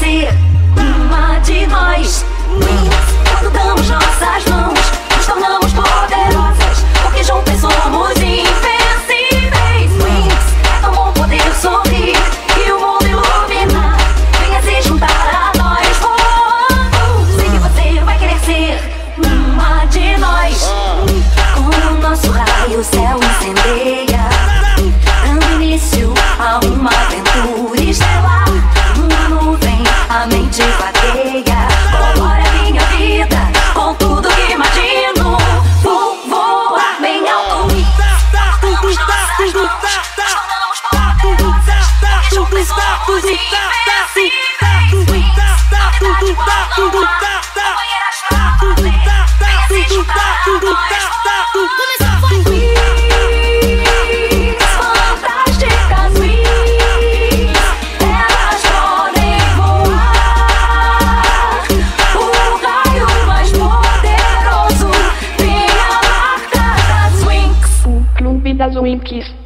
ser uma de nós. Quando damos nossas mãos, nos tornamos poderosas, porque juntas somos invencíveis. Wings, é tão bom poder sorrir e o mundo iluminar. Venha se juntar a nós voando. Sei que você vai querer ser uma de nós. Com o nosso raio o céu incendeia, dando início a uma aventura estelar. Uma nuvem, a mente vagueia, colore a minha vida com tudo que imagino. Vou voar bem alto. Damos nossas mãos, nos tornamos poderosas, porque juntas somos invencíveis. Wings, novidade voando, companheiras pra valer. Venha se juntar a nós voando. Começou, foi. Wings, fantásticas wings, elas podem voar. O raio mais poderoso tem a marca das Wings. O Clube das Winx.